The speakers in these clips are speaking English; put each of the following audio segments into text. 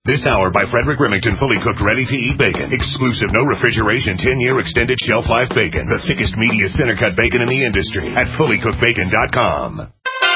This hour by Frederick Remington, fully cooked, ready-to-eat bacon. Exclusive, no refrigeration, 10-year extended shelf life bacon. The thickest, meatiest center-cut bacon in the industry at fullycookedbacon.com.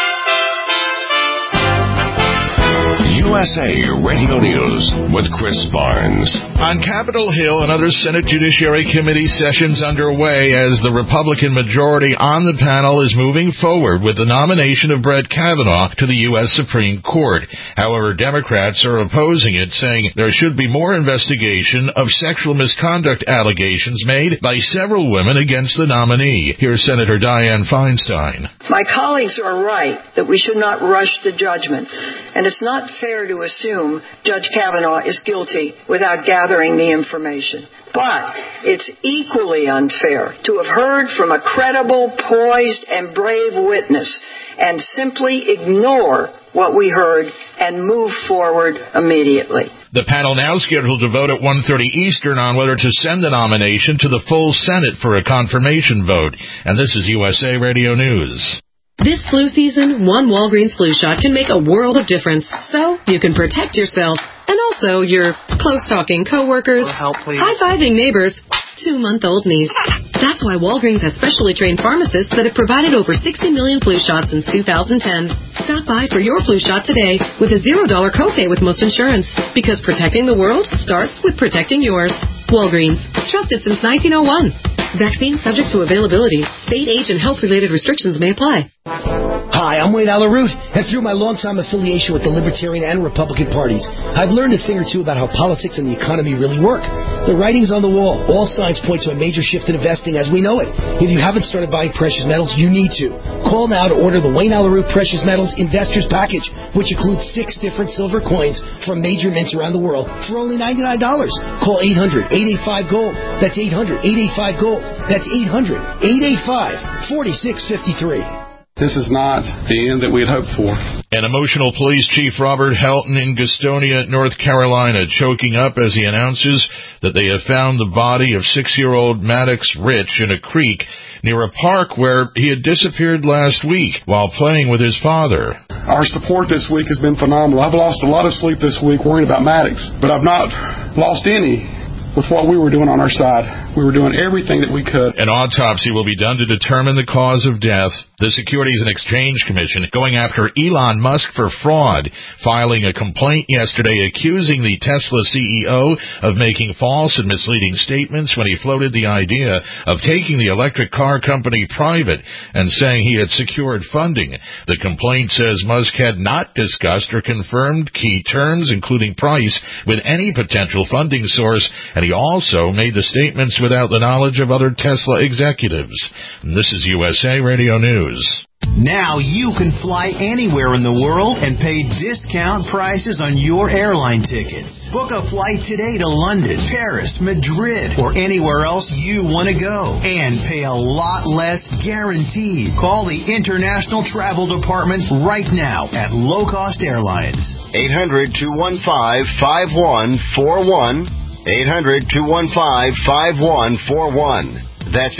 USA Radio News with Chris Barnes. On Capitol Hill, another Senate Judiciary Committee session's underway as the Republican majority on the panel is moving forward with the nomination of Brett Kavanaugh to the U.S. Supreme Court. However, Democrats are opposing it, saying there should be more investigation of sexual misconduct allegations made by several women against the nominee. Here's Senator Dianne Feinstein. My colleagues are right that we should not rush to judgment, and it's not fair to assume Judge Kavanaugh is guilty without gathering the information. But it's equally unfair to have heard from a credible, poised, and brave witness and simply ignore what we heard and move forward immediately. The panel now scheduled to vote at 1:30 Eastern on whether to send the nomination to the full Senate for a confirmation vote. And this is USA Radio News. This flu season, one Walgreens flu shot can make a world of difference. So you can protect yourself and also your close-talking coworkers, high-fiving neighbors, 2-month-old niece. That's why Walgreens has specially trained pharmacists that have provided over 60 million flu shots since 2010. Stop by for your flu shot today with a $0 copay with most insurance. Because protecting the world starts with protecting yours. Walgreens. Trusted since 1901. Vaccine subject to availability. State, age, and health-related restrictions may apply. Hi, I'm Wayne Allyn Root, and through my longtime affiliation with the Libertarian and Republican parties, I've learned a thing or two about how politics and the economy really work. The writing's on the wall. All signs point to a major shift in investing as we know it. If you haven't started buying precious metals, you need to. Call now to order the Wayne Allyn Root Precious Metals Investors Package, which includes 6 different silver coins from major mints around the world for only $99. Call 800-885-GOLD. That's 800-885-GOLD. That's 800-885-4653. This is not the end that we had hoped for. An emotional police chief, Robert Helton, in Gastonia, North Carolina, choking up as he announces that they have found the body of 6-year-old Maddox Rich in a creek near a park where he had disappeared last week while playing with his father. Our support this week has been phenomenal. I've lost a lot of sleep this week worrying about Maddox, but I've not lost any with what we were doing on our side. We were doing everything that we could. An autopsy will be done to determine the cause of death. The Securities and Exchange Commission going after Elon Musk for fraud, filing a complaint yesterday accusing the Tesla CEO of making false and misleading statements when he floated the idea of taking the electric car company private and saying he had secured funding. The complaint says Musk had not discussed or confirmed key terms, including price, with any potential funding source, and he also made the statements without the knowledge of other Tesla executives. And this is USA Radio News. Now you can fly anywhere in the world and pay discount prices on your airline tickets. Book a flight today to London, Paris, Madrid, or anywhere else you want to go. And pay a lot less guaranteed. Call the International Travel Department right now at Low Cost Airlines. 800-215-5141. 800-215-5141. That's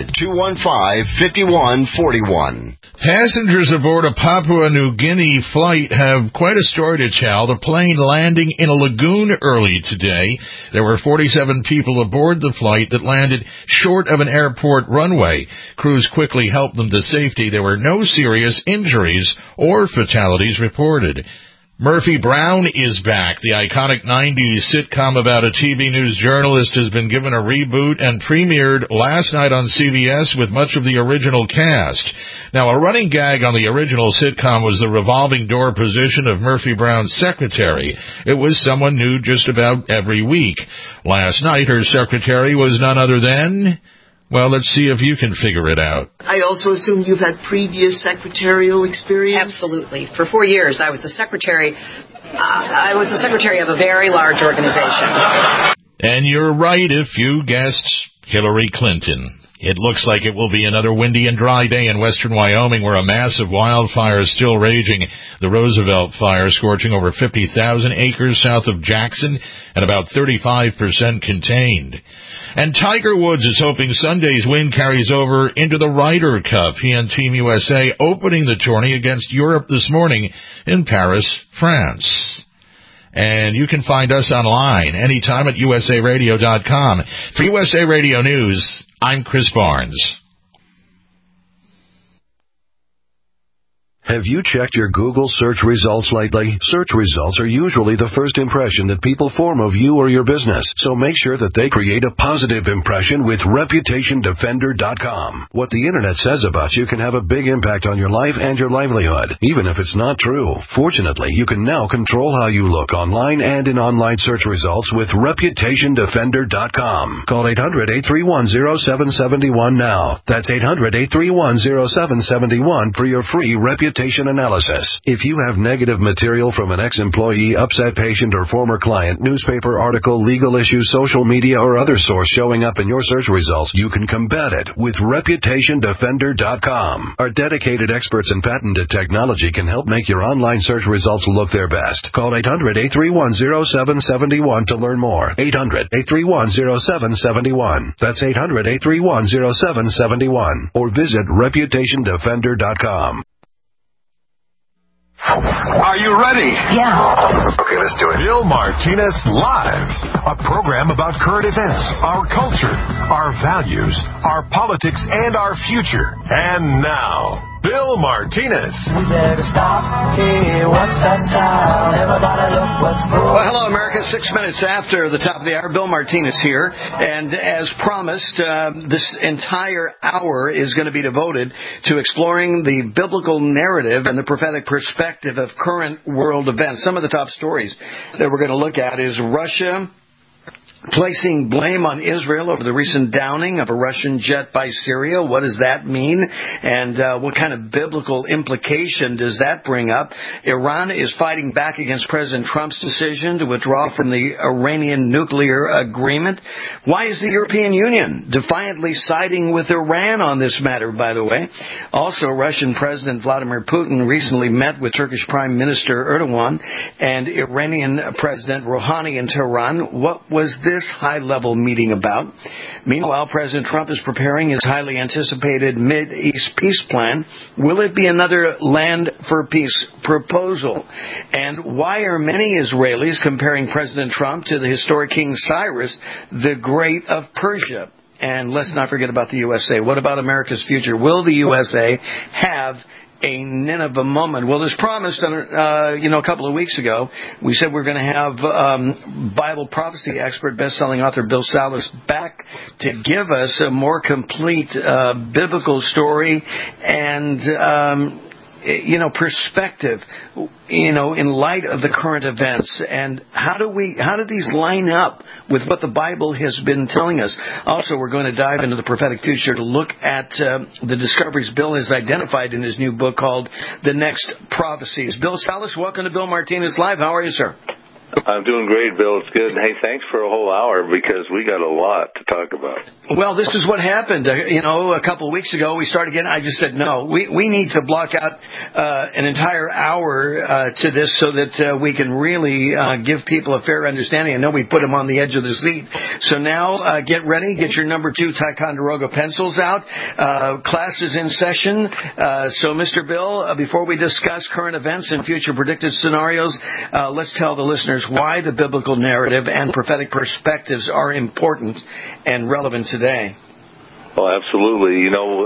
800-215-5141. Passengers aboard a Papua New Guinea flight have quite a story to tell. The plane landing in a lagoon early today. There were 47 people aboard the flight that landed short of an airport runway. Crews quickly helped them to safety. There were no serious injuries or fatalities reported. Murphy Brown is back. The iconic 90s sitcom about a TV news journalist has been given a reboot and premiered last night on CBS with much of the original cast. Now, a running gag on the original sitcom was the revolving door position of Murphy Brown's secretary. It was someone new just about every week. Last night, her secretary was none other than... Well, let's see if you can figure it out. I also assume you've had previous secretarial experience? Absolutely. For 4 years, I was the secretary. I was the secretary of a very large organization. And you're right if you guessed Hillary Clinton. It looks like it will be another windy and dry day in western Wyoming where a massive wildfire is still raging. The Roosevelt fire scorching over 50,000 acres south of Jackson and about 35% contained. And Tiger Woods is hoping Sunday's win carries over into the Ryder Cup. He and Team USA opening the tourney against Europe this morning in Paris, France. And you can find us online anytime at usaradio.com. For USA Radio News, I'm Chris Barnes. Have you checked your Google search results lately? Search results are usually the first impression that people form of you or your business, so make sure that they create a positive impression with ReputationDefender.com. What the Internet says about you can have a big impact on your life and your livelihood, even if it's not true. Fortunately, you can now control how you look online and in online search results with ReputationDefender.com. Call 800-831-0771 now. That's 800-831-0771 for your free reputation analysis. If you have negative material from an ex-employee, upset patient, or former client, newspaper article, legal issue, social media, or other source showing up in your search results, you can combat it with ReputationDefender.com. Our dedicated experts in patented technology can help make your online search results look their best. Call 800-831-0771 to learn more. 800-831-0771. That's 800-831-0771. Or visit ReputationDefender.com. Are you ready? Yeah. Okay, let's do it. Bill Martinez Live, a program about current events, our culture, our values, our politics, and our future. And now, Bill Martinez. We better stop here. What's that sound? Everybody look what's going on. Well, hello, America. 6 minutes after the top of the hour, Bill Martinez here. And as promised, this entire hour is going to be devoted to exploring the biblical narrative and the prophetic perspective of current world events. Some of the top stories that we're going to look at is Russia placing blame on Israel over the recent downing of a Russian jet by Syria. What does that mean? And what kind of biblical implication does that bring up? Iran is fighting back against President Trump's decision to withdraw from the Iranian nuclear agreement. Why is the European Union defiantly siding with Iran on this matter, by the way? Also, Russian President Vladimir Putin recently met with Turkish Prime Minister Erdogan and Iranian President Rouhani in Tehran. What was this high-level meeting about? Meanwhile, President Trump is preparing his highly anticipated Mid-East peace plan. Will it be another land for peace proposal? And why are many Israelis comparing President Trump to the historic King Cyrus, the Great of Persia? And let's not forget about the USA. What about America's future? Will the USA have a Nineveh moment? Well, as promised, a couple of weeks ago, we said we're going to have Bible prophecy expert, best-selling author Bill Salus back to give us a more complete biblical story and perspective, in light of the current events. And how do these line up with what the Bible has been telling us? Also, we're going to dive into the prophetic future to look at the discoveries Bill has identified in his new book called The Next Prophecies. Bill Salus, welcome to Bill Martinez Live. How are you, sir? I'm doing great, Bill. It's good. And, hey, thanks for a whole hour because we got a lot to talk about. Well, this is what happened. A couple of weeks ago, we started again. I just said, no, we need to block out an entire hour to this so that we can really give people a fair understanding. I know we put them on the edge of the seat. So now get ready. Get your number 2 Ticonderoga pencils out. Class is in session. So, Mr. Bill, before we discuss current events and future predicted scenarios, let's tell the listeners why the biblical narrative and prophetic perspectives are important and relevant today. Well, absolutely.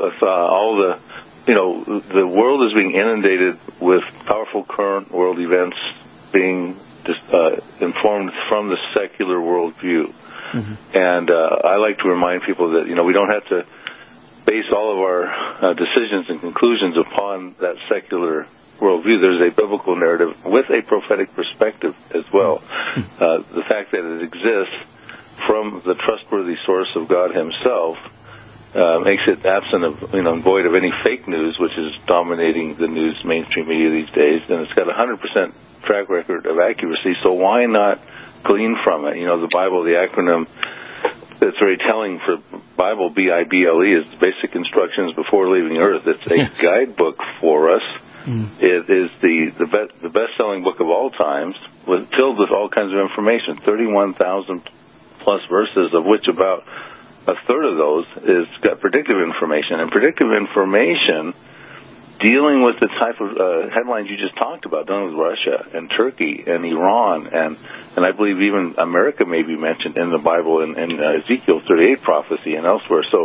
The world is being inundated with powerful current world events being informed from the secular worldview. Mm-hmm. And I like to remind people that, we don't have to base all of our decisions and conclusions upon that secular worldview. There's a biblical narrative with a prophetic perspective as well. The fact that it exists from the trustworthy source of God Himself makes it absent of, void of any fake news, which is dominating the news mainstream media these days. And it's got a 100% track record of accuracy. So why not glean from it? The Bible, the acronym that's very telling for Bible, BIBLE, is basic instructions before leaving Earth. It's a guidebook for us. It is the best-selling book of all times, filled with all kinds of information, 31,000 plus verses, of which about a third of those is got predictive information. And predictive information dealing with the type of headlines you just talked about, dealing with Russia and Turkey and Iran, and I believe even America may be mentioned in the Bible in Ezekiel 38 prophecy and elsewhere. So,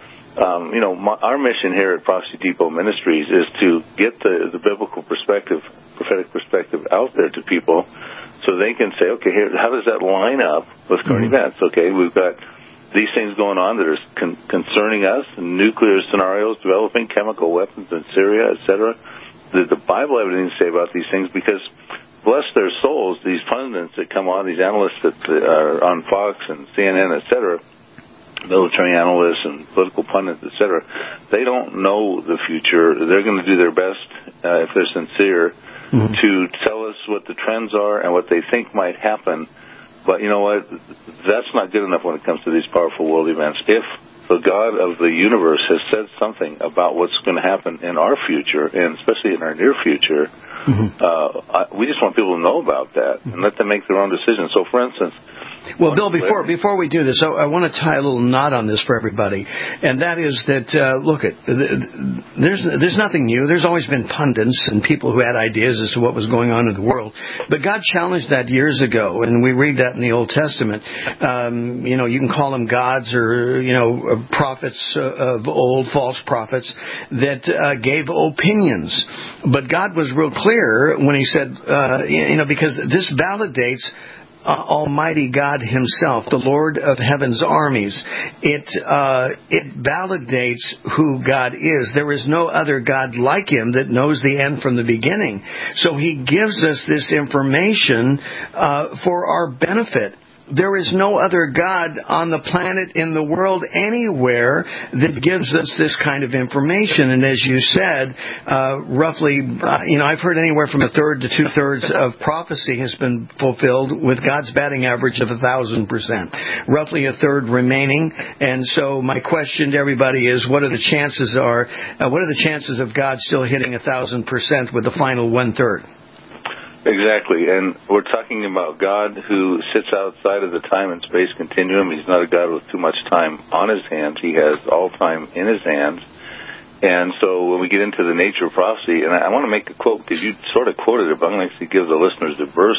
our mission here at Prophecy Depot Ministries is to get the biblical perspective, prophetic perspective out there to people so they can say, okay, here, how does that line up with current events? Okay, we've got these things going on that are concerning us, nuclear scenarios developing, chemical weapons in Syria, etc. The Bible have anything to say about these things because, bless their souls, these pundits that come on, these analysts that are on Fox and CNN, etc., military analysts and political pundits, etc., they don't know the future. They're going to do their best, if they're sincere, to tell us what the trends are and what they think might happen. But you know what? That's not good enough when it comes to these powerful world events. If the God of the universe has said something about what's going to happen in our future, and especially in our near future, we just want people to know about that and let them make their own decisions. So, for instance, well, Bill, before we do this, I want to tie a little knot on this for everybody, and that is that there's nothing new. There's always been pundits and people who had ideas as to what was going on in the world, but God challenged that years ago, and we read that in the Old Testament. You can call them gods or prophets of old, false prophets that gave opinions, but God was real clear when He said, because this validates Almighty God Himself, the Lord of Heaven's armies. It validates who God is. There is no other God like Him that knows the end from the beginning. So He gives us this information for our benefit. There is no other God on the planet, in the world, anywhere that gives us this kind of information. And as you said, roughly, I've heard anywhere from a third to 2/3 of prophecy has been fulfilled with God's batting average of 1,000%. Roughly a third remaining. And so my question to everybody is, what are the chances of God still hitting 1,000% with the final 1/3? Exactly, and we're talking about God who sits outside of the time and space continuum. He's not a God with too much time on His hands. He has all time in His hands. And so when we get into the nature of prophecy, and I want to make a quote, because you sort of quoted it, but I'm going to actually give the listeners the verse,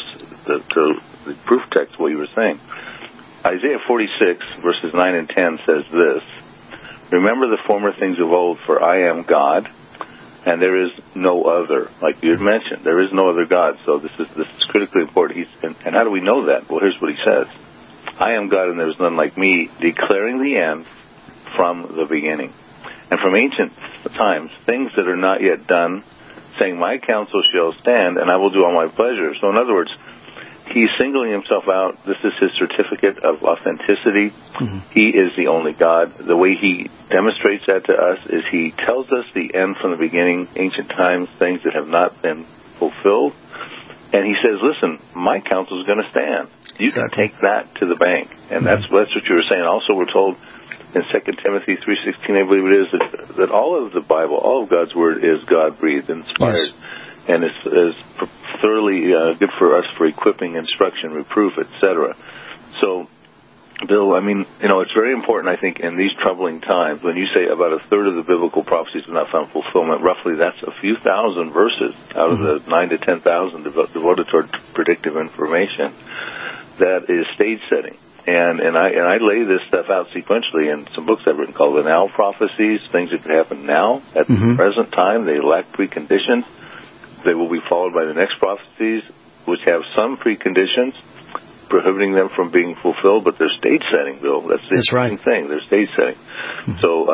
the proof text of what you were saying. Isaiah 46, verses 9 and 10 says this: "Remember the former things of old, for I am God, and there is no other." Like you had mentioned, there is no other God. So this is critically important. And how do we know that? Well, here's what He says: "I am God, and there is none like me, declaring the end from the beginning. And from ancient times, things that are not yet done, saying, my counsel shall stand, and I will do all my pleasure." So in other words, He's singling Himself out. This is His certificate of authenticity. He is the only God. The way He demonstrates that to us is He tells us the end from the beginning, ancient times, things that have not been fulfilled. And He says, listen, my counsel is going to stand. You can take that to the bank. And that's what you were saying. Also, we're told in 2 Timothy 3:16, I believe it is, that all of the Bible, all of God's Word is God-breathed, inspired. Yes. And is thoroughly good for us for equipping, instruction, reproof, etc. So, Bill, it's very important, I think, in these troubling times, when you say about a third of the biblical prophecies have not found fulfillment, roughly that's a few thousand verses out of the 9,000 to 10,000 devoted toward predictive information. That is stage setting. And I lay this stuff out sequentially in some books I've written called the Now Prophecies, things that could happen now, at the present time. They lack preconditions. They will be followed by the next prophecies, which have some preconditions prohibiting them from being fulfilled, but they're stage setting, Bill. That's the interesting thing. They're stage setting. So,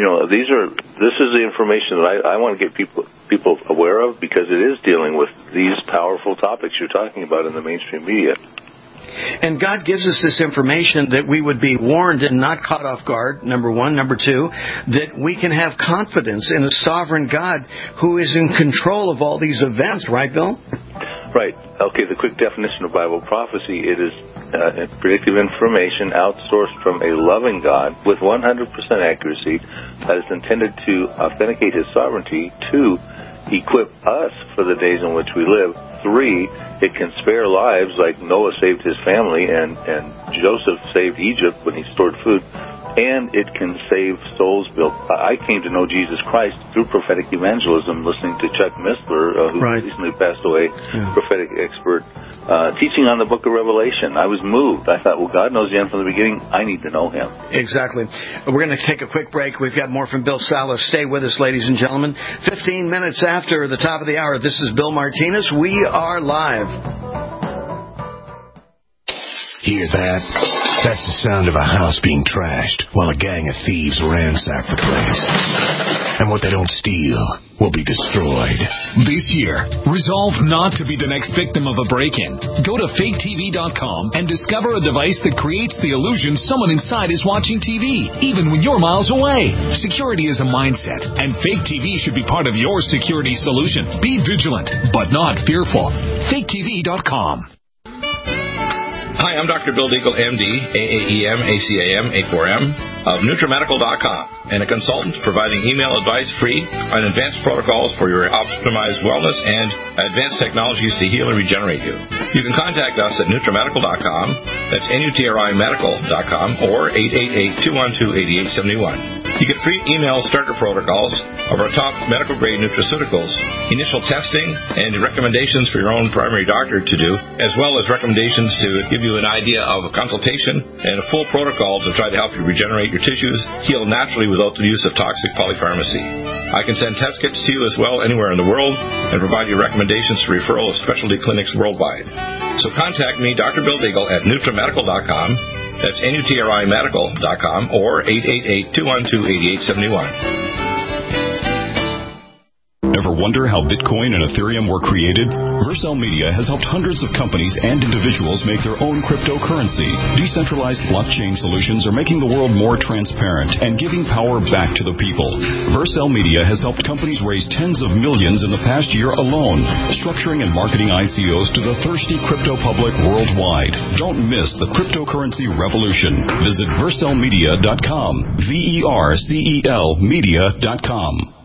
this is the information that I want to get people aware of, because it is dealing with these powerful topics you're talking about in the mainstream media. And God gives us this information that we would be warned and not caught off guard, number one. Number two, that we can have confidence in a sovereign God who is in control of all these events. Right, Bill? Right. Okay, the quick definition of Bible prophecy: it is predictive information outsourced from a loving God with 100% accuracy that is intended to authenticate His sovereignty. 2, equip us for the days in which we live. 3, it can spare lives, like Noah saved his family and Joseph saved Egypt when he stored food. and it can save souls, Bill. I came to know Jesus Christ through prophetic evangelism, listening to Chuck Missler, who recently passed away, prophetic expert, teaching on the book of Revelation. I was moved. I thought, well, God knows the end from the beginning. I need to know him. Exactly. We're going to take a quick break. We've got more from Bill Salus. Stay with us, ladies and gentlemen. 15 minutes after the top of the hour, this is Bill Martinez. We are live. Hear that? That's the sound of a house being trashed while a gang of thieves ransack the place. And what they don't steal will be destroyed. This year, resolve not to be the next victim of a break-in. Go to faketv.com and discover a device that creates the illusion someone inside is watching TV, even when you're miles away. Security is a mindset, and Fake TV should be part of your security solution. Be vigilant, but not fearful. faketv.com. Hi, I'm Dr. Bill Deagle, MD, AAEM, ACAM, A4M, of NutriMedical.com, and a consultant providing email advice free on advanced protocols for your optimized wellness and advanced technologies to heal and regenerate you. You can contact us at NutriMedical.com, that's NutriMedical.com, or 888-212-8871. You get free email starter protocols of our top medical-grade nutraceuticals, initial testing, and recommendations for your own primary doctor to do, as well as recommendations to give you an idea of a consultation and a full protocol to try to help you regenerate your tissues, heal naturally without the use of toxic polypharmacy. I can send test kits to you as well anywhere in the world and provide you recommendations for referral of specialty clinics worldwide. So contact me, Dr. Bill Deagle, at NutriMedical.com. That's NutriMedical.com or 888-212-8871. Ever wonder how Bitcoin and Ethereum were created? Vercel Media has helped hundreds of companies and individuals make their own cryptocurrency. Decentralized blockchain solutions are making the world more transparent and giving power back to the people. Vercel Media has helped companies raise tens of millions in the past year alone, structuring and marketing ICOs to the thirsty crypto public worldwide. Don't miss the cryptocurrency revolution. Visit VercelMedia.com. VERCEL Media.com.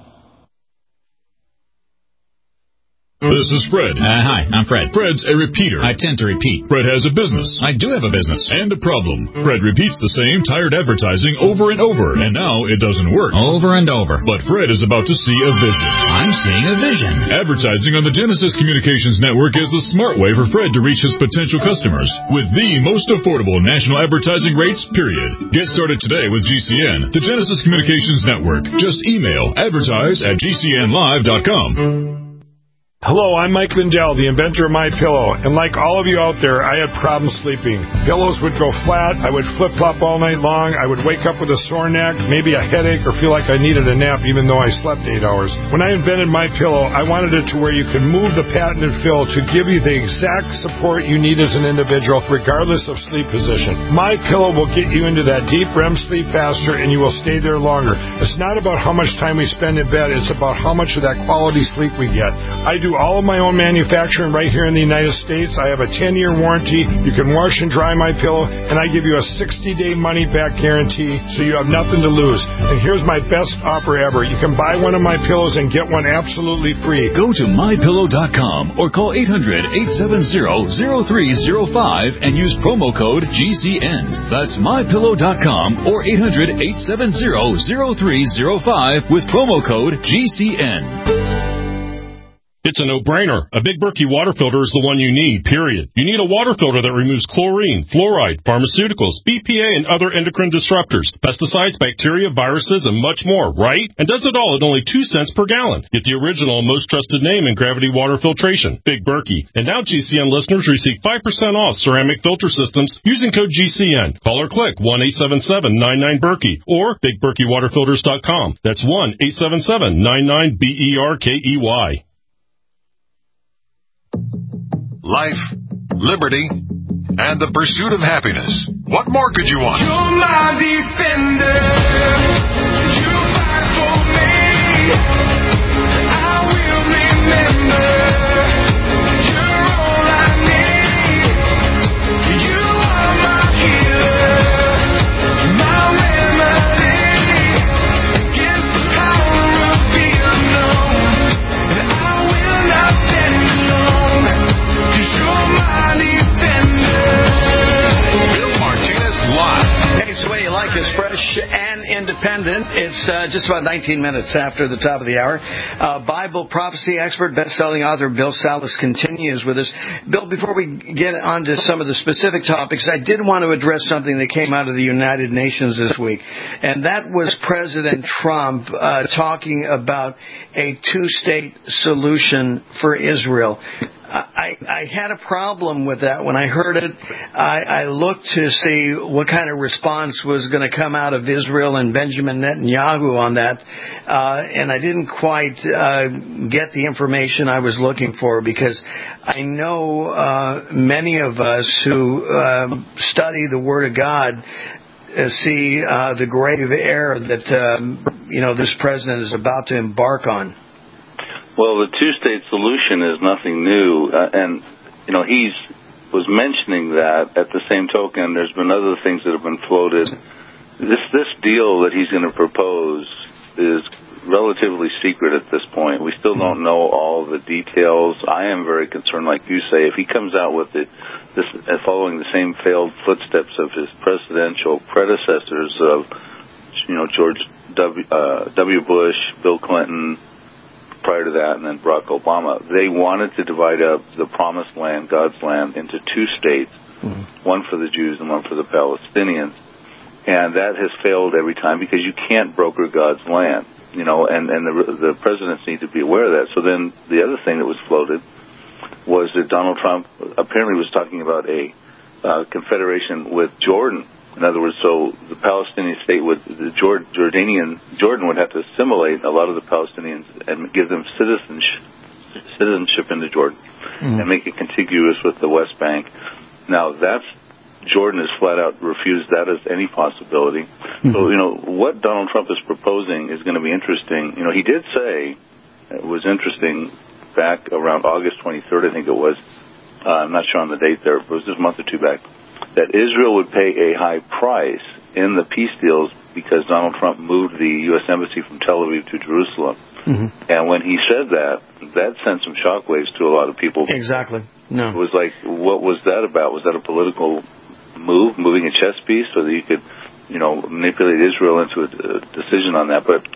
This is Fred. Hi, I'm Fred. Fred's a repeater. I tend to repeat. Fred has a business. I do have a business. And a problem. Fred repeats the same tired advertising over and over, and now it doesn't work. Over and over. But Fred is about to see a vision. I'm seeing a vision. Advertising on the Genesis Communications Network is the smart way for Fred to reach his potential customers with the most affordable national advertising rates, period. Get started today with GCN, the Genesis Communications Network. Just email advertise@gcnlive.com. Hello, I'm Mike Lindell, the inventor of MyPillow, and like all of you out there, I had problems sleeping. Pillows would go flat, I would flip-flop all night long, I would wake up with a sore neck, maybe a headache, or feel like I needed a nap even though I slept 8 hours. When I invented MyPillow, I wanted it to where you could move the patented fill to give you the exact support you need as an individual, regardless of sleep position. MyPillow will get you into that deep REM sleep faster, and you will stay there longer. It's not about how much time we spend in bed, it's about how much of that quality sleep we get. I do all of my own manufacturing right here in the United States. I have a 10-year warranty. You can wash and dry my pillow, and I give you a 60-day money-back guarantee, so you have nothing to lose. And here's my best offer ever. You can buy one of my pillows and get one absolutely free. Go to MyPillow.com or call 800-870-0305 and use promo code GCN. That's MyPillow.com or 800-870-0305 with promo code GCN. It's a no-brainer. A Big Berkey water filter is the one you need, period. You need a water filter that removes chlorine, fluoride, pharmaceuticals, BPA, and other endocrine disruptors, pesticides, bacteria, viruses, and much more, right? And does it all at only 2 cents per gallon. Get the original and most trusted name in gravity water filtration, Big Berkey. And now GCN listeners receive 5% off ceramic filter systems using code GCN. Call or click 1-877-99-BERKEY or BigBerkeyWaterFilters.com. That's 1-877-99-BERKEY. Life, liberty, and the pursuit of happiness. What more could you want? You're my defender. You fight for me. I will remember. You're all I need. You are my healer, my remedy against the power of the unknown. And I will not stand alone. Bill Martinez Live. Hey, so what do you like? Is fresh Independent. It's just about 19 minutes after the top of the hour. Bible prophecy expert, best-selling author Bill Salus continues with us. Bill, before we get on to some of the specific topics, I did want to address something that came out of the United Nations this week, and that was President Trump talking about a two-state solution for Israel. I had a problem with that when I heard it. I looked to see what kind of response was going to come out of Israel and Benjamin Netanyahu on that, and I didn't quite get the information I was looking for, because I know many of us who study the Word of God see the grave error that this president is about to embark on. Well, the two-state solution is nothing new, and he was mentioning that. At the same token, there's been other things that have been floated. This deal that he's going to propose is relatively secret at this point. We still don't know all the details. I am very concerned, like you say, if he comes out with this following the same failed footsteps of his presidential predecessors of George W. Bush, Bill Clinton, prior to that, and then Barack Obama. They wanted to divide up the promised land, God's land, into two states, one for the Jews and one for the Palestinians. And that has failed every time, because you can't broker God's land, and the presidents need to be aware of that. So then the other thing that was floated was that Donald Trump apparently was talking about a confederation with Jordan. In other words, so the Palestinian state Jordan would have to assimilate a lot of the Palestinians and give them citizenship into Jordan and make it contiguous with the West Bank. Now, Jordan has flat out refused that as any possibility. So, what Donald Trump is proposing is going to be interesting. He did say, it was interesting, back around August 23rd, I think it was, I'm not sure on the date there, it was just a month or two back, that Israel would pay a high price in the peace deals because Donald Trump moved the U.S. Embassy from Tel Aviv to Jerusalem. And when he said that sent some shockwaves to a lot of people. Exactly. No. It was like, what was that about? Was that a political move, moving a chess piece so that you could, manipulate Israel into a decision on that? But,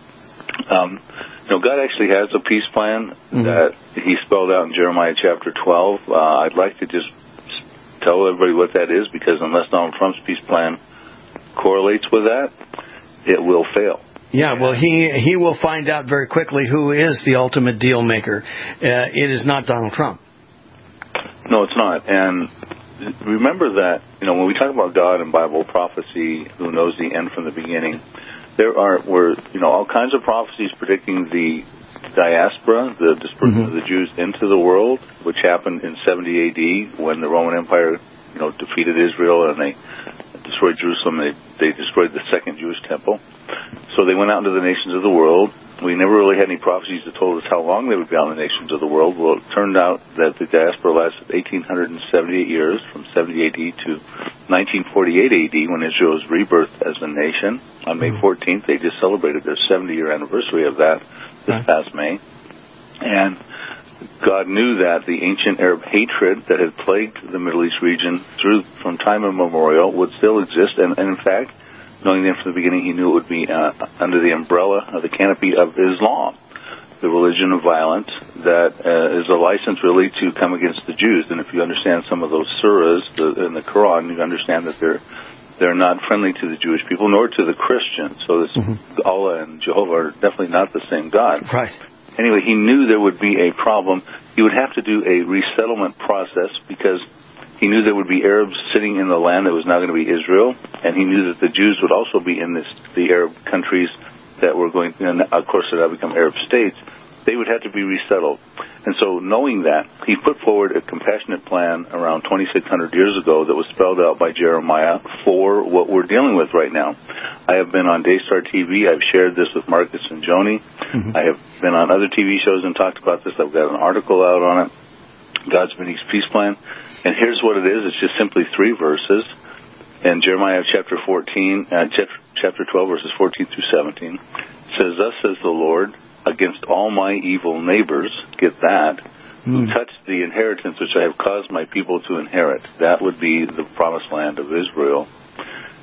God actually has a peace plan that he spelled out in Jeremiah chapter 12. I'd like to just tell everybody what that is, because unless Donald Trump's peace plan correlates with that, it will fail. Yeah, well, he will find out very quickly who is the ultimate deal maker. It is not Donald Trump. No, it's not. And remember that, when we talk about God and Bible prophecy, who knows the end from the beginning, there were all kinds of prophecies predicting the diaspora, the dispersion of the Jews into the world, which happened in 70 AD when the Roman Empire, defeated Israel and they destroyed Jerusalem. They destroyed the second Jewish temple. So they went out into the nations of the world. We never really had any prophecies that told us how long they would be out in the nations of the world. Well, it turned out that the diaspora lasted 1,878 years, from 70 AD to 1948 AD, when Israel was rebirthed as a nation. On May 14th, they just celebrated their 70-year anniversary of that this past May. And God knew that the ancient Arab hatred that had plagued the Middle East region from time immemorial would still exist. And in fact, knowing that from the beginning, he knew it would be under the umbrella of the canopy of Islam, the religion of violence that is a license really to come against the Jews. And if you understand some of those surahs in the Quran, you understand that they're not friendly to the Jewish people nor to the Christians. So Allah and Jehovah are definitely not the same God. Right. Anyway, he knew there would be a problem. He would have to do a resettlement process, because he knew there would be Arabs sitting in the land that was now going to be Israel, and he knew that the Jews would also be in the Arab countries that were going, and of course, that have become Arab states. They would have to be resettled. And so knowing that, he put forward a compassionate plan around 2,600 years ago that was spelled out by Jeremiah for what we're dealing with right now. I have been on Daystar TV. I've shared this with Marcus and Joni. I have been on other TV shows and talked about this. I've got an article out on it, God's Mideast Peace Plan. And here's what it is. It's just simply 3 verses. And Jeremiah chapter 12, verses 14 through 17, says, "Thus says the Lord, against all my evil neighbors," get that, "who touched the inheritance which I have caused my people to inherit." That would be the promised land of Israel.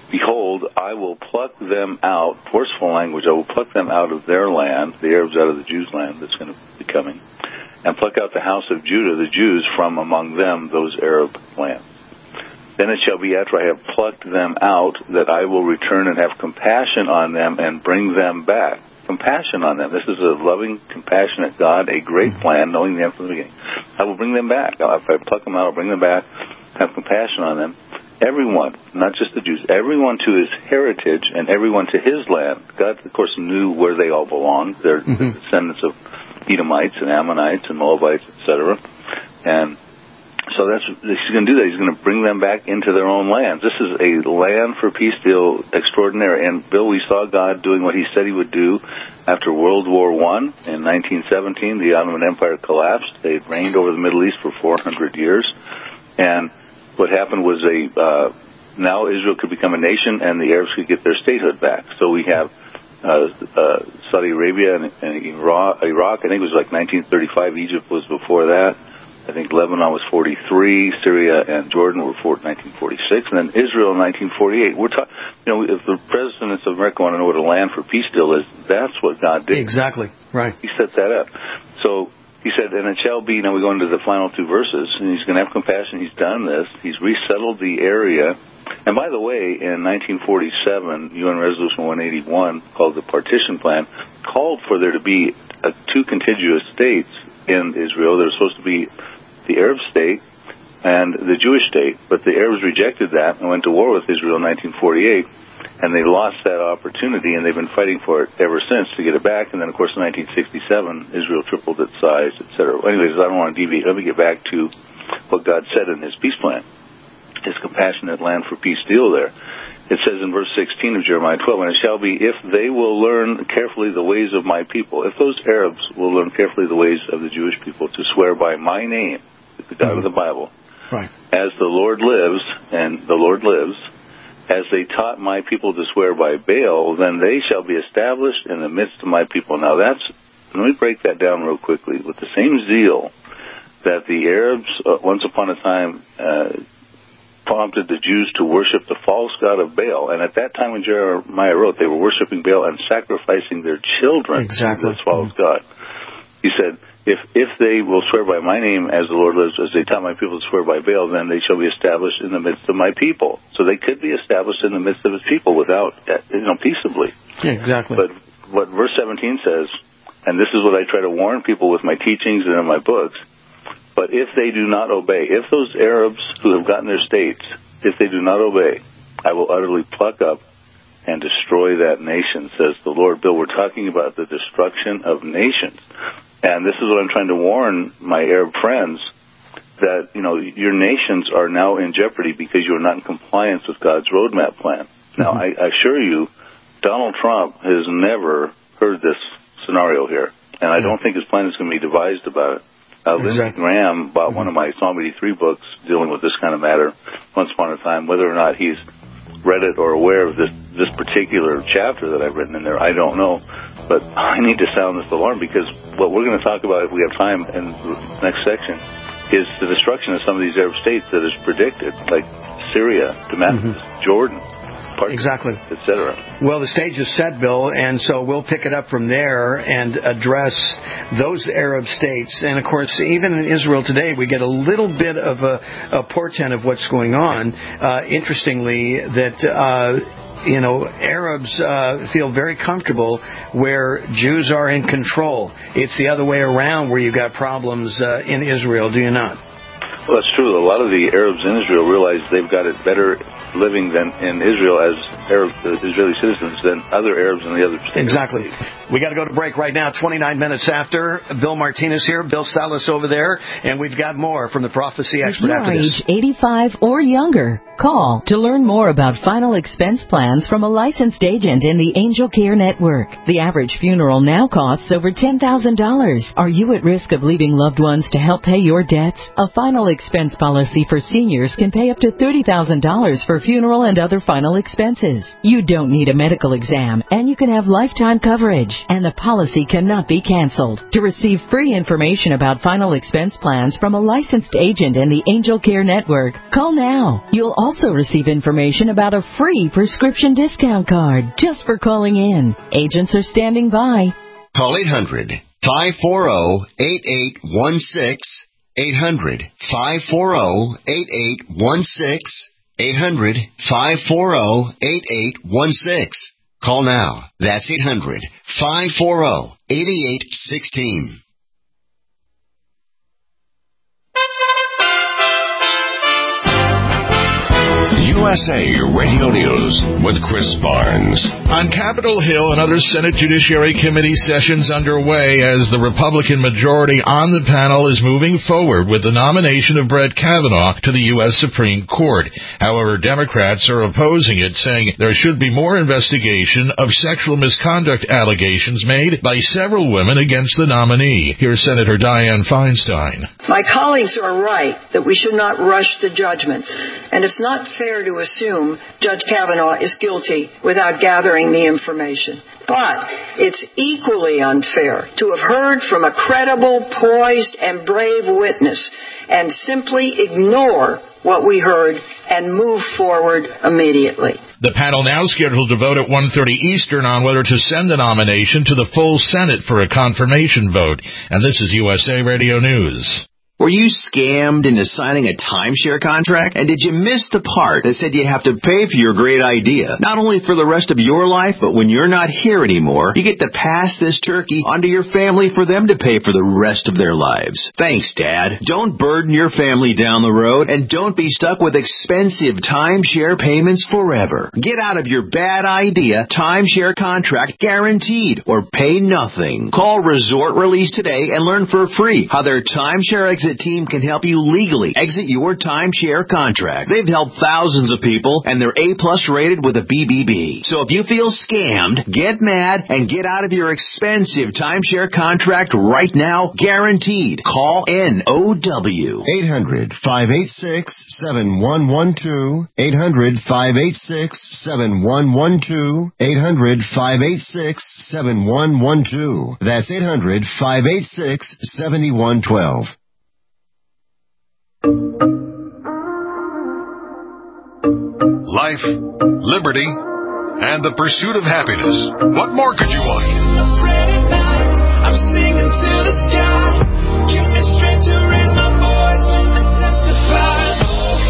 behold, I will pluck them out, forceful language, I will pluck them out of their land, the Arabs out of the Jews' land that's going to be coming, and pluck out the house of Judah, the Jews, from among them, those Arab lands. Then it shall be after I have plucked them out that I will return and have compassion on them and bring them back. Compassion on them. This is a loving, compassionate God, a great plan, knowing the end from the beginning. I will bring them back. If I pluck them out, I'll bring them back, have compassion on them. Everyone, not just the Jews, everyone to his heritage and everyone to his land. God, of course, knew where they all belonged. They're the descendants of Edomites and Ammonites and Moabites, etc. And so he's going to do that. He's going to bring them back into their own lands. This is a land for peace deal extraordinary. And, Bill, we saw God doing what he said he would do after World War I. In 1917, the Ottoman Empire collapsed. They had reigned over the Middle East for 400 years. And what happened was now Israel could become a nation and the Arabs could get their statehood back. So we have Saudi Arabia and Iraq. I think it was like 1935. Egypt was before that. I think Lebanon was 43, Syria and Jordan were 1946, and then Israel in 1948. We're talking, if the presidents of America want to know what a land for peace deal is, that's what God did. Exactly, right. He set that up. So he said, and it shall be, now we go into the final two verses, and he's going to have compassion. He's done this. He's resettled the area. And by the way, in 1947, UN Resolution 181, called the Partition Plan, called for there to be two contiguous states in Israel. There's supposed to be the Arab state and the Jewish state, but the Arabs rejected that and went to war with Israel in 1948, and they lost that opportunity, and they've been fighting for it ever since to get it back. And then, of course, in 1967, Israel tripled its size, etc. Anyways, I don't want to deviate. Let me get back to what God said in his peace plan, his compassionate land for peace deal there. It says in verse 16 of Jeremiah 12, and it shall be, if they will learn carefully the ways of my people, if those Arabs will learn carefully the ways of the Jewish people to swear by my name, the God of the Bible, right, as the Lord lives, and the Lord lives, as they taught my people to swear by Baal, then they shall be established in the midst of my people. Now let me break that down real quickly. With the same zeal that the Arabs once upon a time prompted the Jews to worship the false god of Baal, and at that time when Jeremiah wrote, they were worshiping Baal and sacrificing their children to this false god. He said, if they will swear by my name, as the Lord lives, as they taught my people to swear by Baal, then they shall be established in the midst of my people. So they could be established in the midst of his people without, peaceably. Yeah, exactly. But what verse 17 says, and this is what I try to warn people with my teachings and in my books, but if they do not obey, if those Arabs who have gotten their states, if they do not obey, I will utterly pluck up and destroy that nation, says the Lord. Bill, we're talking about the destruction of nations. And this is what I'm trying to warn my Arab friends, that, your nations are now in jeopardy because you are not in compliance with God's roadmap plan. Now, I assure you, Donald Trump has never heard this scenario here. And I don't think his plan is going to be devised about it. Lindsey Graham bought one of my Psalm 83 books dealing with this kind of matter once upon a time. Whether or not he's read it or aware of this particular chapter that I've written in there, I don't know. But I need to sound this alarm, because what we're going to talk about, if we have time in the next section, is the destruction of some of these Arab states that is predicted, like Syria, Damascus, Jordan, exactly, etc. Well, the stage is set, Bill, and so we'll pick it up from there and address those Arab states. And, of course, even in Israel today, we get a little bit of a portent of what's going on. Interestingly, that Arabs feel very comfortable where Jews are in control. It's the other way around where you've got problems in Israel, do you not? Well, that's true. A lot of the Arabs in Israel realize they've got it better living than in Israel as Israeli citizens than other Arabs in the other states. Exactly. We got to go to break right now, 29 minutes after. Bill Martinez here, Bill Salas over there, and we've got more from the Prophecy Expert after this. If you are age 85 or younger, call to learn more about final expense plans from a licensed agent in the Angel Care Network. The average funeral now costs over $10,000. Are you at risk of leaving loved ones to help pay your debts? A final expense policy for seniors can pay up to $30,000 for for funeral and other final expenses. You don't need a medical exam, and you can have lifetime coverage, and the policy cannot be canceled. To receive free information about final expense plans from a licensed agent in the Angel Care Network, call now. You'll also receive information about a free prescription discount card just for calling in. Agents are standing by. Call 800-540-8816. 800-540-8816. 800-540-8816. Call now. That's 800-540-8816. USA Radio News with Chris Barnes. On Capitol Hill, another Senate Judiciary Committee session's underway as the Republican majority on the panel is moving forward with the nomination of Brett Kavanaugh to the U.S. Supreme Court. However, Democrats are opposing it, saying there should be more investigation of sexual misconduct allegations made by several women against the nominee. Here's Senator Dianne Feinstein. My colleagues are right that we should not rush to judgment, and it's not fair to assume Judge Kavanaugh is guilty without gathering the information. But it's equally unfair to have heard from a credible, poised, and brave witness and simply ignore what we heard and move forward immediately. The panel now scheduled to vote at 1:30 Eastern on whether to send the nomination to the full Senate for a confirmation vote. And this is USA Radio News. Were you scammed into signing a timeshare contract? And did you miss the part that said you have to pay for your great idea? Not only for the rest of your life, but when you're not here anymore, you get to pass this turkey onto your family for them to pay for the rest of their lives. Thanks, Dad. Don't burden your family down the road, and don't be stuck with expensive timeshare payments forever. Get out of your bad idea timeshare contract guaranteed, or pay nothing. Call Resort Release today and learn for free how their timeshare exit team can help you legally exit your timeshare contract. They've helped thousands of people, and they're A+ rated with a BBB. So if you feel scammed, get mad and get out of your expensive timeshare contract right now, guaranteed. Call NOW. 800-586-7112. 800-586-7112. 800-586-7112. That's 800-586-7112. Life, liberty, and the pursuit of happiness. What more could you want? I'm singing to the sky. Give me strength to raise my voice. Let me testify.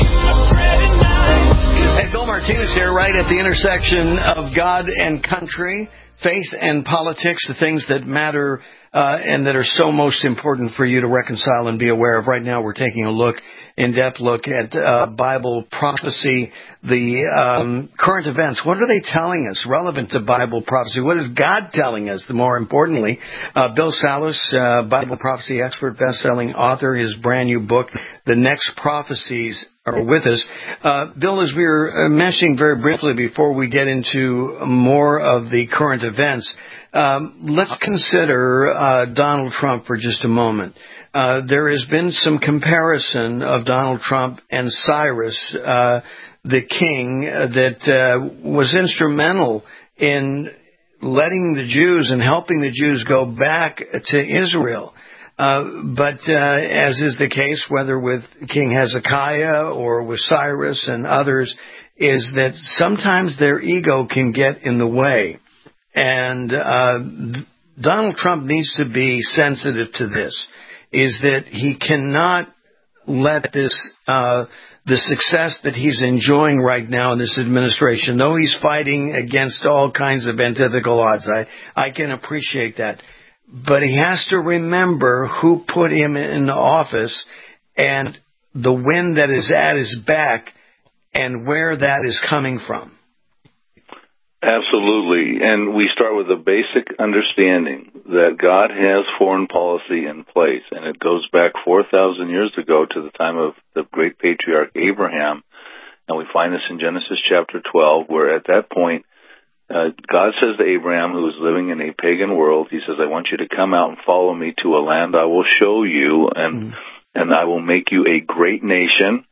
Hey, Bill Martinez here, right at the intersection of God and country, faith and politics, the things that matter and that are so most important for you to reconcile and be aware of. Right now we're taking a in-depth look at Bible prophecy, the current events. What are they telling us relevant to Bible prophecy? What is God telling us? More importantly, Bill Salus, Bible prophecy expert, best-selling author, his brand new book, The Next Prophecies, are with us. Bill, as we were mentioning very briefly before we get into more of the current events, let's consider Donald Trump for just a moment. There has been some comparison of Donald Trump and Cyrus, the king that was instrumental in letting the Jews and helping the Jews go back to Israel. But as is the case, whether with King Hezekiah or with Cyrus and others, is that sometimes their ego can get in the way. And Donald Trump needs to be sensitive to this, is that he cannot let this the success that he's enjoying right now in this administration, though he's fighting against all kinds of antithetical odds. I can appreciate that. But he has to remember who put him in office and the wind that is at his back and where that is coming from. Absolutely. And we start with a basic understanding that God has foreign policy in place, and it goes back 4,000 years ago to the time of the great patriarch Abraham. And we find this in Genesis chapter 12, where at that point, God says to Abraham, who is living in a pagan world, he says, I want you to come out and follow me to a land I will show you, and I will make you a great nation,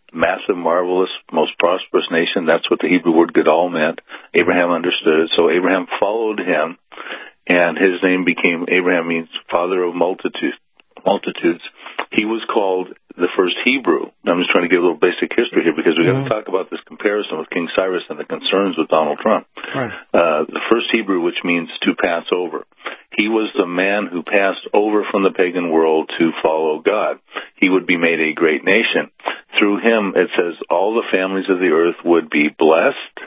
massive, marvelous, most prosperous nation. That's what the Hebrew word Gadol meant. Abraham understood it. So Abraham followed him, and his name became, Abraham means father of multitudes. He was called the first Hebrew. I'm just trying to give a little basic history here because we've got to talk about this comparison with King Cyrus and the concerns with Donald Trump. Right. The first Hebrew, which means to pass over. He was the man who passed over from the pagan world to follow God. He would be made a great nation. Through him, it says, all the families of the earth would be blessed.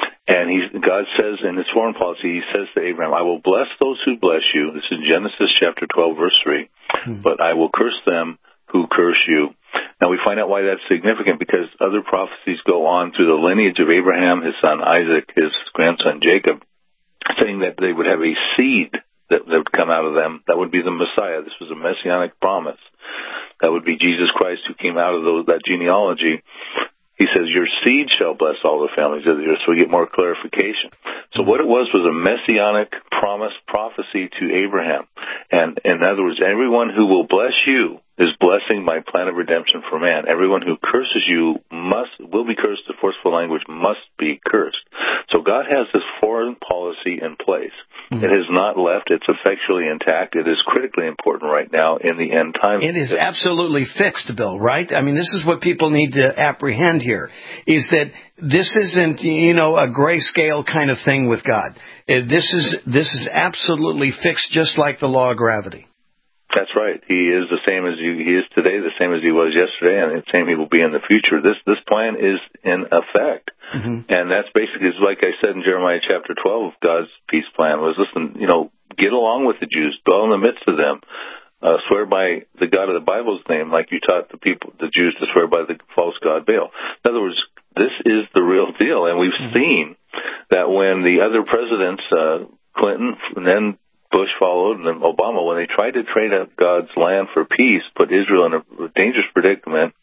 And God says in his foreign policy, he says to Abraham, I will bless those who bless you. This is Genesis chapter 12, verse 3. But I will curse them who curse you. Now we find out why that's significant because other prophecies go on through the lineage of Abraham, his son Isaac, his grandson Jacob, saying that they would have a seed that would come out of them. That would be the Messiah. This was a messianic promise. That would be Jesus Christ who came out of that genealogy. He says, your seed shall bless all the families of the earth. So we get more clarification. So what it was a messianic prophecy to Abraham. And in other words, everyone who will bless you is blessing my plan of redemption for man. Everyone who curses you will be cursed. The forceful language must be cursed. So God has this foreign policy in place. It has not left. It's effectually intact. It is critically important right now in the end times. It is absolutely fixed, Bill, right? I mean, this is what people need to apprehend here, is that this isn't, a grayscale kind of thing with God. This is absolutely fixed, just like the law of gravity. That's right. He is the same as he is today, the same as he was yesterday, and the same he will be in the future. This plan is in effect. And that's basically, like I said in Jeremiah chapter 12, God's peace plan was, listen, get along with the Jews, dwell in the midst of them, swear by the God of the Bible's name, like you taught the Jews to swear by the false god Baal. In other words, this is the real deal, and we've seen that when the other presidents, Clinton and then Bush followed, and then Obama, when they tried to trade up God's land for peace, put Israel in a dangerous predicament,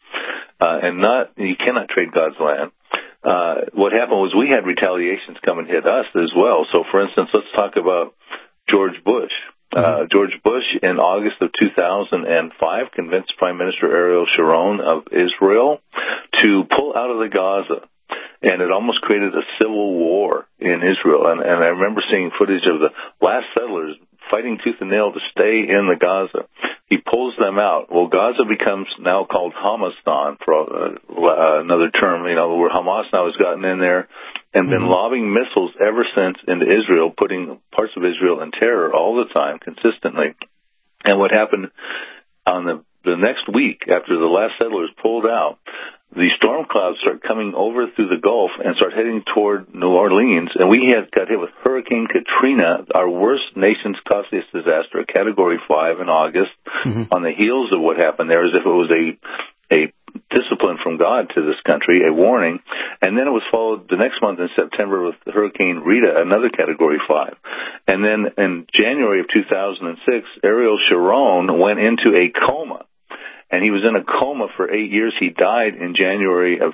you cannot trade God's land. What happened was we had retaliations come and hit us as well. So, for instance, let's talk about George Bush. George Bush, in August of 2005, convinced Prime Minister Ariel Sharon of Israel to pull out of the Gaza. And it almost created a civil war in Israel. And I remember seeing footage of the last settlers fighting tooth and nail to stay in the Gaza. He pulls them out. Well, Gaza becomes now called Hamastan, for another term, where Hamas now has gotten in there and been lobbing missiles ever since into Israel, putting parts of Israel in terror all the time, consistently. And what happened on the next week after the last settlers pulled out, the storm clouds start coming over through the Gulf and start heading toward New Orleans, and we got hit with Hurricane Katrina, our worst, nation's costliest disaster, a Category 5 in August, on the heels of what happened there, as if it was a discipline from God to this country, a warning. And then it was followed the next month in September with Hurricane Rita, another Category 5. And then in January of 2006, Ariel Sharon went into a coma. And he was in a coma for 8 years. He died in January of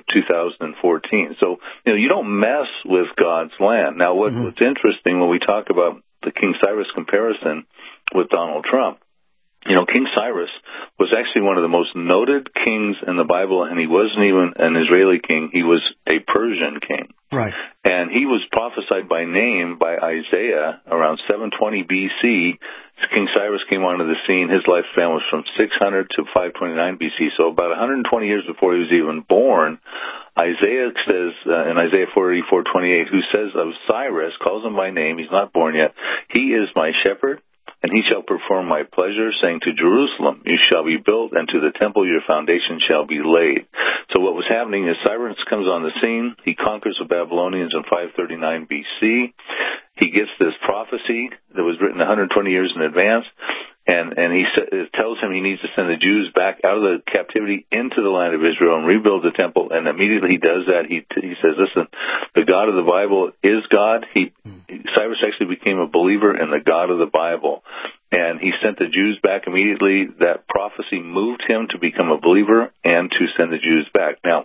2014. So, you don't mess with God's land. Now, what's interesting when we talk about the King Cyrus comparison with Donald Trump, King Cyrus was actually one of the most noted kings in the Bible, and he wasn't even an Israeli king. He was a Persian king. Right. And he was prophesied by name by Isaiah around 720 B.C. King Cyrus came onto the scene. His lifespan was from 600 to 529 B.C., so about 120 years before he was even born. Isaiah says, in Isaiah 44:28, who says of Cyrus, calls him by name, he's not born yet, he is my shepherd, and he shall perform my pleasure, saying to Jerusalem, you shall be built, and to the temple your foundation shall be laid. So what was happening is Cyrus comes on the scene. He conquers the Babylonians in 539 B.C. He gets this prophecy that was written 120 years in advance, and he tells him he needs to send the Jews back out of the captivity into the land of Israel and rebuild the temple, and immediately he does that. He says, listen, the God of the Bible is God. Cyrus actually became a believer in the God of the Bible, and he sent the Jews back immediately. That prophecy moved him to become a believer and to send the Jews back. Now,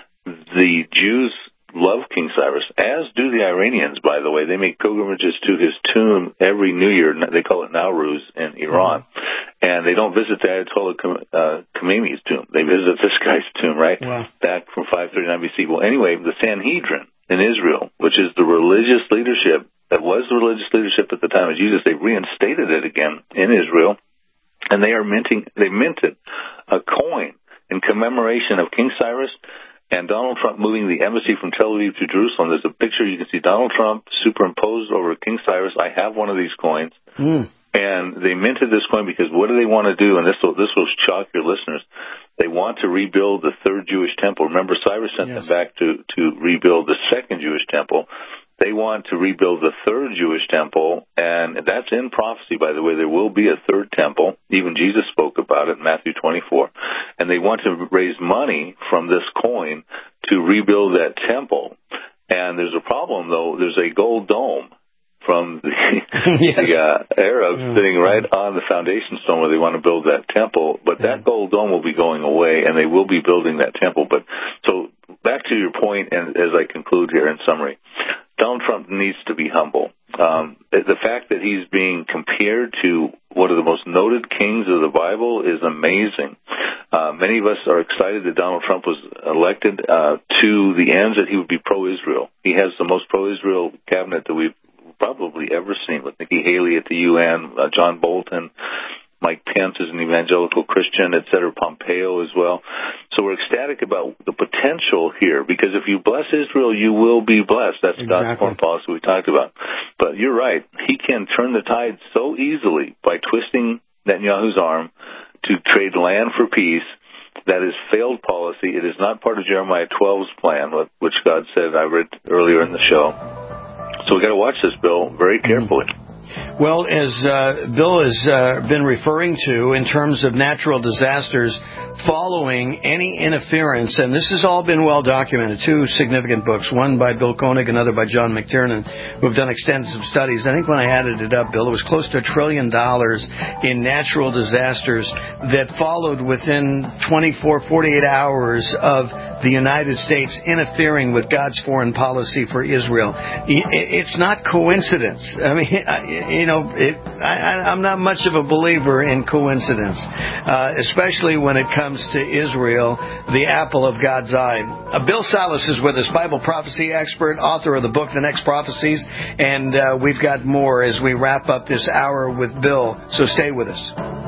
the Jews love King Cyrus, as do the Iranians, by the way. They make pilgrimages to his tomb every New Year. They call it Nowruz in Iran. And they don't visit the Ayatollah Khomeini's tomb. They visit this guy's tomb, right? Wow. Back from 539 BC. Well, anyway, the Sanhedrin in Israel, which is the religious leadership, that was the religious leadership at the time of Jesus, they reinstated it again in Israel, and they minted a coin in commemoration of King Cyrus and Donald Trump moving the embassy from Tel Aviv to Jerusalem. There's a picture. You can see Donald Trump superimposed over King Cyrus. I have one of these coins. And they minted this coin because what do they want to do? And this will shock your listeners. They want to rebuild the third Jewish temple. Remember, Cyrus sent them back to rebuild the second Jewish temple. They want to rebuild the third Jewish temple, and that's in prophecy, by the way. There will be a third temple. Even Jesus spoke about it in Matthew 24. And they want to raise money from this coin to rebuild that temple. And there's a problem, though. There's a gold dome from the Arabs sitting right on the foundation stone where they want to build that temple. But that gold dome will be going away, and they will be building that temple. But so back to your point, and as I conclude here in summary, Donald Trump needs to be humble. The fact that he's being compared to one of the most noted kings of the Bible is amazing. Many of us are excited that Donald Trump was elected to the ends that he would be pro-Israel. He has the most pro-Israel cabinet that we've probably ever seen, with Nikki Haley at the UN, John Bolton, Mike Pence is an evangelical Christian, et cetera, Pompeo as well. So we're ecstatic about the potential here, because if you bless Israel, you will be blessed. That's God's foreign policy we talked about. But you're right. He can turn the tide so easily by twisting Netanyahu's arm to trade land for peace. That is failed policy. It is not part of Jeremiah 12's plan, which God said, I read earlier in the show. So we've got to watch this, Bill, very carefully. Well, as Bill has been referring to in terms of natural disasters following any interference, and this has all been well documented, two significant books, one by Bill Koenig, another by John McTiernan, who have done extensive studies. I think when I added it up, Bill, it was close to $1 trillion in natural disasters that followed within 48 hours of the United States interfering with God's foreign policy for Israel. It's not coincidence. I mean, I'm not much of a believer in coincidence, especially when it comes to Israel, the apple of God's eye. Bill Salas is with us, Bible prophecy expert, author of the book, The Next Prophecies, and we've got more as we wrap up this hour with Bill, so stay with us.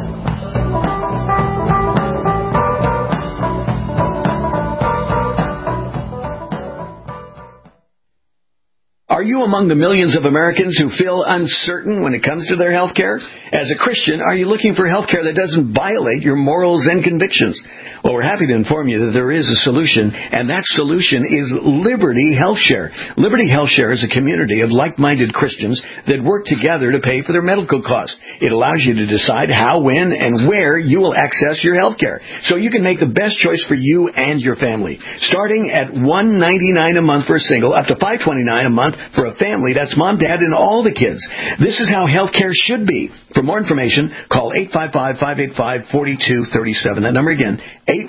Are you among the millions of Americans who feel uncertain when it comes to their health care? As a Christian, are you looking for health care that doesn't violate your morals and convictions? Well, we're happy to inform you that there is a solution, and that solution is Liberty HealthShare. Liberty HealthShare is a community of like-minded Christians that work together to pay for their medical costs. It allows you to decide how, when, and where you will access your health care, so you can make the best choice for you and your family. Starting at $199 a month for a single, up to $529 a month for a family. That's mom, dad, and all the kids. This is how health care should be. For more information, call 855-585-4237. That number again,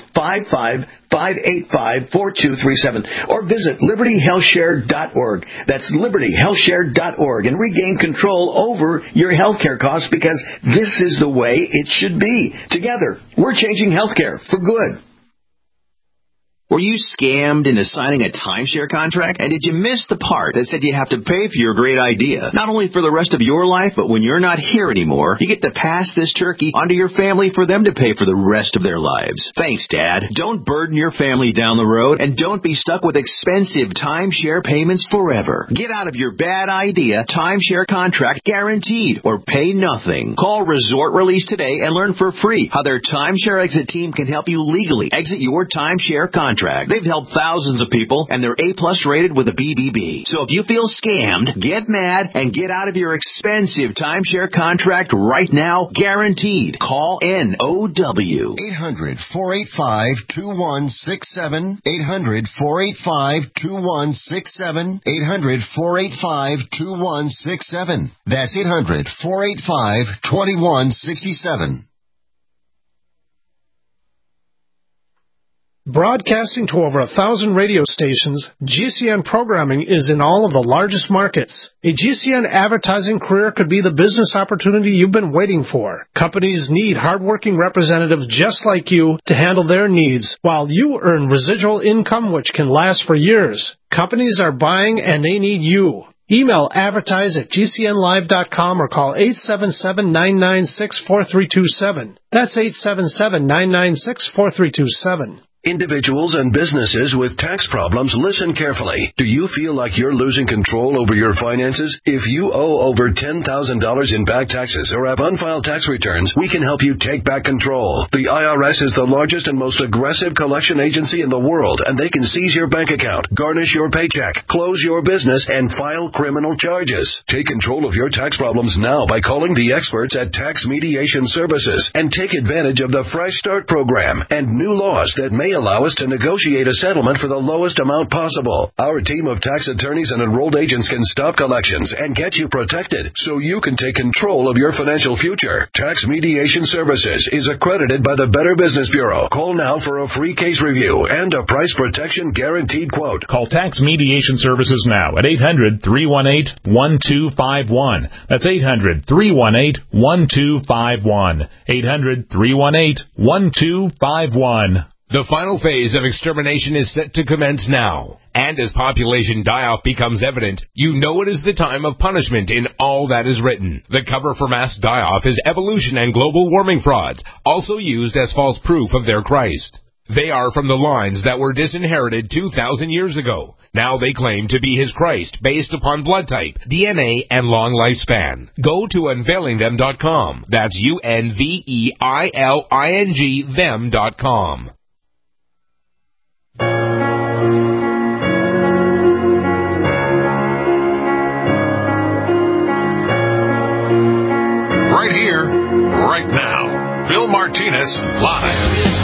855-585-4237. Or visit libertyhealthshare.org. That's libertyhealthshare.org, and regain control over your health care costs, because this is the way it should be. Together, we're changing health care for good. Were you scammed into signing a timeshare contract? And did you miss the part that said you have to pay for your great idea? Not only for the rest of your life, but when you're not here anymore, you get to pass this turkey onto your family for them to pay for the rest of their lives. Thanks, Dad. Don't burden your family down the road, and don't be stuck with expensive timeshare payments forever. Get out of your bad idea timeshare contract guaranteed, or pay nothing. Call Resort Release today and learn for free how their timeshare exit team can help you legally exit your timeshare contract. They've helped thousands of people, and they're A+ rated with a BBB. So if you feel scammed, get mad and get out of your expensive timeshare contract right now, guaranteed. Call NOW. 800-485-2167. 800-485-2167. 800-485-2167. That's 800-485-2167. Broadcasting to over 1,000 radio stations, GCN programming is in all of the largest markets. A GCN advertising career could be the business opportunity you've been waiting for. Companies need hardworking representatives just like you to handle their needs, while you earn residual income which can last for years. Companies are buying and they need you. Email advertise@gcnlive.com or call 877-996-4327. That's 877-996-4327. Individuals and businesses with tax problems, listen carefully. Do you feel like you're losing control over your finances? If you owe over $10,000 in back taxes or have unfiled tax returns, we can help you take back control. The IRS is the largest and most aggressive collection agency in the world, and they can seize your bank account, garnish your paycheck, close your business, and file criminal charges. Take control of your tax problems now by calling the experts at Tax Mediation Services and take advantage of the Fresh Start program and new laws that may allow us to negotiate a settlement for the lowest amount possible. Our team of tax attorneys and enrolled agents can stop collections and get you protected so you can take control of your financial future. Tax Mediation Services is accredited by the Better Business Bureau. Call now for a free case review and a price protection guaranteed quote. Call Tax Mediation Services now at 800-318-1251. That's 800-318-1251. 800-318-1251. The final phase of extermination is set to commence now. And as population die-off becomes evident, you know it is the time of punishment in all that is written. The cover for mass die-off is evolution and global warming frauds, also used as false proof of their Christ. They are from the lines that were disinherited 2,000 years ago. Now they claim to be his Christ based upon blood type, DNA, and long lifespan. Go to unveilingthem.com. That's UNVEILING them.com. Right here, right now. Bill Martinez, live.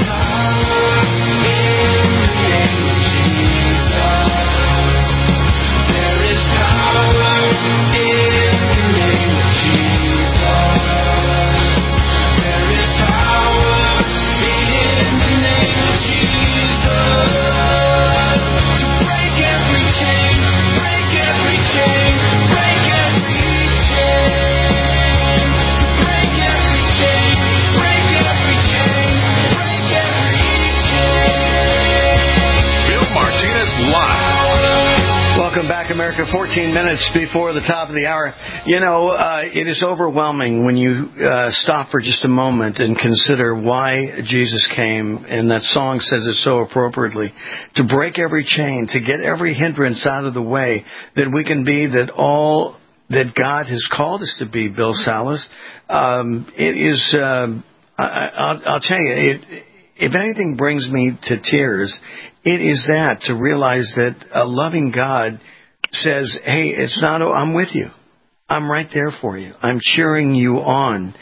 Welcome back, America. 14 minutes before the top of the hour. You know, it is overwhelming when you stop for just a moment and consider why Jesus came, and that song says it so appropriately, to break every chain, to get every hindrance out of the way, that we can be that all that God has called us to be, Bill Salus. It is, I'll tell you, if anything brings me to tears, it is that, to realize that a loving God says, hey, it's not, I'm with you. I'm right there for you. I'm cheering you on.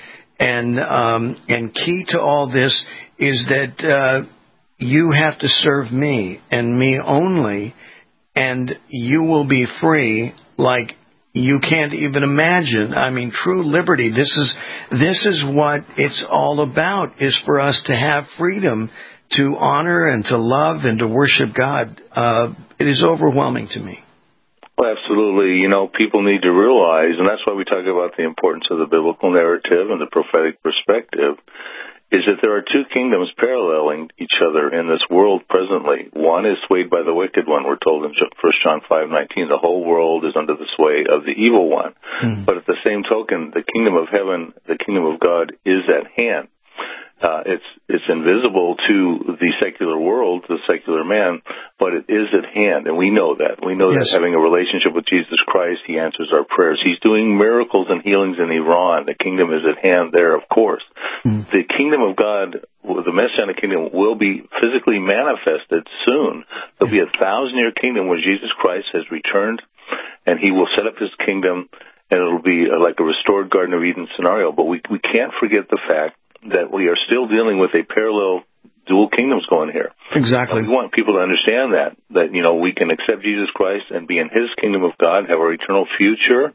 And key to all this is that you have to serve me and me only, and you will be free like you can't even imagine. I mean, true liberty. This is what it's all about, is for us to have freedom to honor and to love and to worship God. It is overwhelming to me. Well, absolutely. You know, people need to realize, and that's why we talk about the importance of the biblical narrative and the prophetic perspective, is that there are two kingdoms paralleling each other in this world presently. One is swayed by the wicked one. We're told in 1 John 5:19, the whole world is under the sway of the evil one. Mm-hmm. But at the same token, the kingdom of heaven, the kingdom of God, is at hand. It's invisible to the secular world, the secular man, but it is at hand, and we know that. We know that having a relationship with Jesus Christ, He answers our prayers. He's doing miracles and healings in Iran. The kingdom is at hand there, of course. Mm. The kingdom of God, the Messianic kingdom, will be physically manifested soon. There'll be a 1,000-year kingdom where Jesus Christ has returned, and He will set up His kingdom, and it'll be like a restored Garden of Eden scenario. But we can't forget the fact that we are still dealing with a parallel dual kingdoms going here. Exactly. We want people to understand that, you know, we can accept Jesus Christ and be in His kingdom of God, have our eternal future,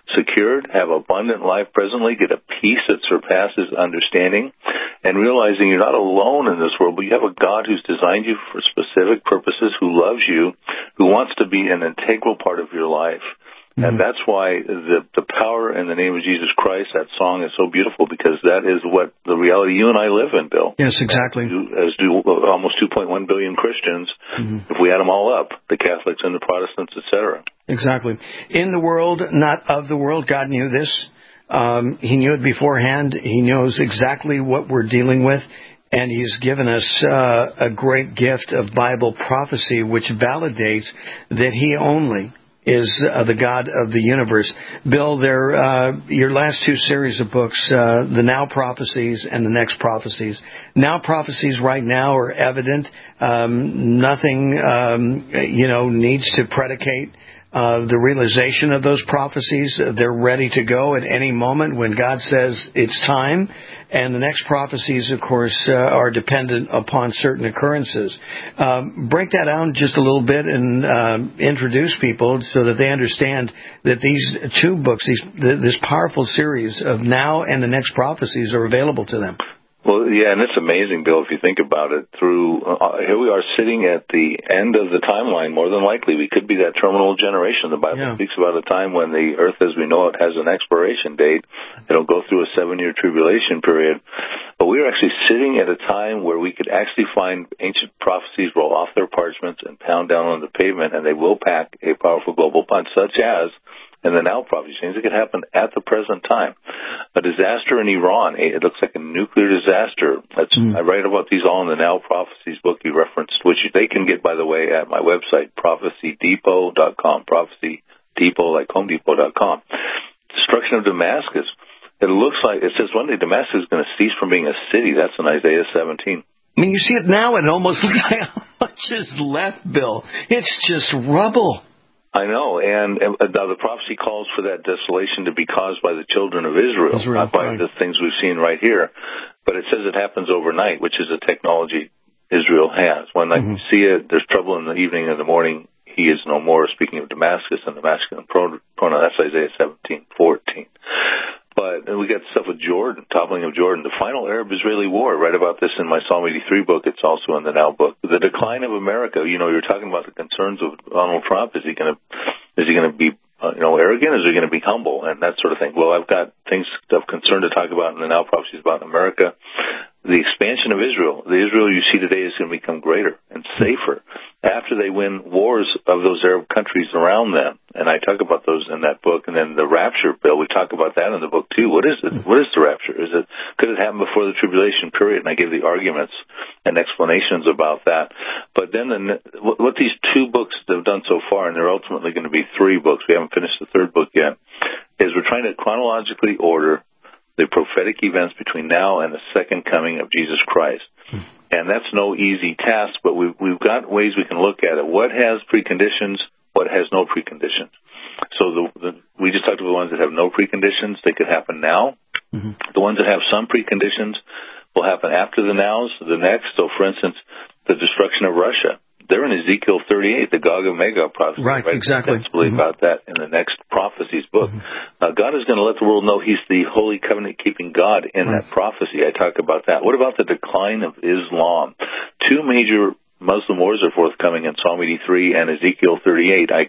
secured, have abundant life presently, get a peace that surpasses understanding, and realizing you're not alone in this world, but you have a God who's designed you for specific purposes, who loves you, who wants to be an integral part of your life. And that's why the power in the name of Jesus Christ, that song is so beautiful, because that is what the reality you and I live in, Bill. Yes, exactly. As do almost 2.1 billion Christians, if we add them all up, the Catholics and the Protestants, etc. Exactly. In the world, not of the world. God knew this. He knew it beforehand. He knows exactly what we're dealing with. And He's given us a great gift of Bible prophecy, which validates that He only is the God of the universe. Bill, your last two series of books, the Now Prophecies and the Next Prophecies. Now Prophecies right now are evident. Nothing, needs to predicate the realization of those prophecies. They're ready to go at any moment when God says it's time. And the next prophecies, of course, are dependent upon certain occurrences. Break that down just a little bit and introduce people so that they understand that these two books, this powerful series of Now and the Next Prophecies, are available to them. Well, yeah, and it's amazing, Bill, if you think about it. Here we are sitting at the end of the timeline, more than likely. We could be that terminal generation. The Bible speaks about a time when the earth as we know it has an expiration date. It'll go through a 7-year tribulation period. But we're actually sitting at a time where we could actually find ancient prophecies roll off their parchments and pound down on the pavement, and they will pack a powerful global punch, such as in the Now prophecy. It could happen at the present time. A disaster in Iran, it looks like a nuclear disaster. I write about these all in the Now Prophecies book you referenced, which they can get, by the way, at my website, prophecydepot.com, Prophecy Depot, like HomeDepot.com. Destruction of Damascus. It says one day Damascus is going to cease from being a city. That's in Isaiah 17. I mean, you see it now, and it almost looks like how much is left, Bill. It's just rubble. I know, and the prophecy calls for that desolation to be caused by the children of Israel, not by the things we've seen right here. But it says it happens overnight, which is a technology Israel has. When you see it, there's trouble in the evening and the morning, he is no more. Speaking of Damascus and the masculine pronoun, that's Isaiah 17:14. But we got stuff with Jordan, toppling of Jordan, the final Arab-Israeli war. I write about this in my Psalm 83 book. It's also in the Now book. The decline of America. You're talking about the concerns of Donald Trump. Is he going to be arrogant? Is he going to be humble and that sort of thing? Well, I've got things of concern to talk about in the Now prophecies about America. The expansion of Israel. The Israel you see today is going to become greater and safer after they win wars of those Arab countries around them. And I talk about those in that book. And then the rapture, Bill, we talk about that in the book too. What is it? What is the rapture? Could it happen before the tribulation period? And I give the arguments and explanations about that. But then what these two books have done so far, and they're ultimately going to be 3 books, we haven't finished the 3rd book yet, is we're trying to chronologically order the prophetic events between now and the second coming of Jesus Christ. And that's no easy task, but we've got ways we can look at it. What has preconditions? What has no preconditions? So we just talked about the ones that have no preconditions. They could happen now. The ones that have some preconditions will happen after the nows, the next. So, for instance, the destruction of Russia. They're in Ezekiel 38, the Gog and Magog prophecy. Right, exactly. About that in the Next Prophecies book. God is going to let the world know He's the holy covenant-keeping God in that prophecy. I talk about that. What about the decline of Islam? 2 major Muslim wars are forthcoming in Psalm 83 and Ezekiel 38. I